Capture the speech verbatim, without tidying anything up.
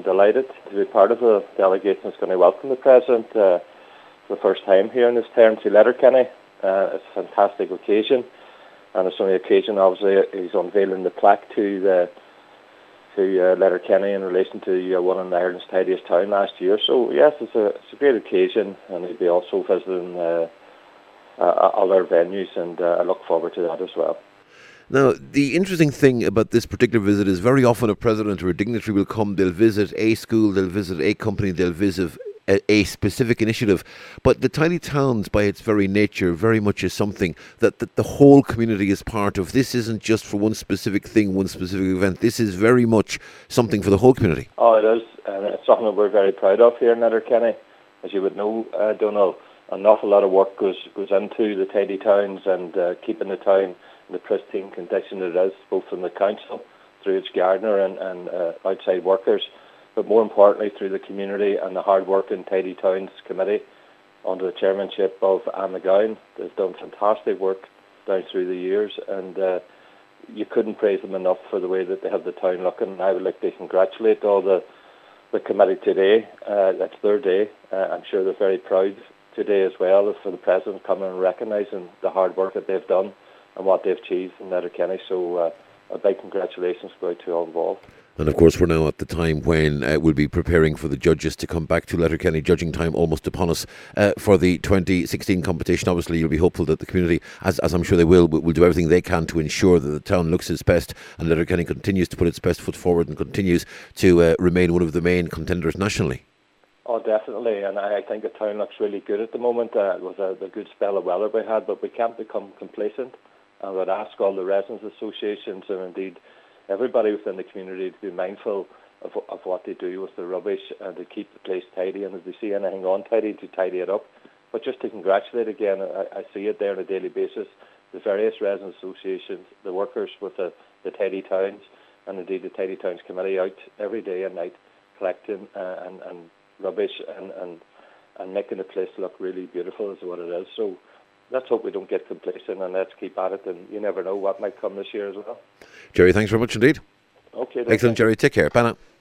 delighted to be part of a delegation that's going to welcome the President uh, for the first time here in this term to Letterkenny. Uh, it's a fantastic occasion, and it's on the occasion, obviously, he's unveiling the plaque to the to uh, Letterkenny in relation to uh, one of Ireland's tidiest town last year. So yes, it's a, it's a great occasion, and he'll be also visiting uh, uh, other venues, and uh, I look forward to that as well. Now, the interesting thing about this particular visit is very often a president or a dignitary will come, they'll visit a school, they'll visit a company, they'll visit a, a specific initiative. But the tiny towns, by its very nature, very much is something that, that the whole community is part of. This isn't just for one specific thing, one specific event. This is very much something for the whole community. Oh, it is. And it's something that we're very proud of here in Letterkenny. As you would know, uh, Donald, an awful lot of work goes, goes into the tidy towns and uh, keeping the town in the pristine condition it is, both from the council, through its gardener and, and uh, outside workers, but more importantly through the community and the hard-working Tidy Towns Committee under the chairmanship of Anne McGowan. They've done fantastic work down through the years, and uh, you couldn't praise them enough for the way that they have the town looking. And I would like to congratulate all the, the committee today. Uh, that's their day. Uh, I'm sure they're very proud today as well for the President coming and recognising the hard work that they've done and what they've achieved in Letterkenny. So uh, a big congratulations go out to all involved. And of course, we're now at the time when uh, we'll be preparing for the judges to come back to Letterkenny. Judging time almost upon us uh, for the twenty sixteen competition. Obviously, you'll be hopeful that the community, as, as I'm sure they will, will do everything they can to ensure that the town looks its best and Letterkenny continues to put its best foot forward and continues to uh, remain one of the main contenders nationally. Oh, definitely, and I think the town looks really good at the moment. Uh, it was a, a good spell of weather we had, but we can't become complacent. I would ask all the residents associations and indeed everybody within the community to be mindful of, of what they do with the rubbish and to keep the place tidy, and if they see anything untidy, to tidy it up. But just to congratulate again, I, I see it there on a daily basis, the various resident associations, the workers with the, the Tidy Towns, and indeed the Tidy Towns Committee out every day and night collecting uh, and, and rubbish and, and, and making the place look really beautiful is what it is. So let's hope we don't get complacent and let's keep at it, and you never know what might come this year as well. Jerry, thanks very much indeed. Okay. Excellent, Jerry. Take care. Bye now.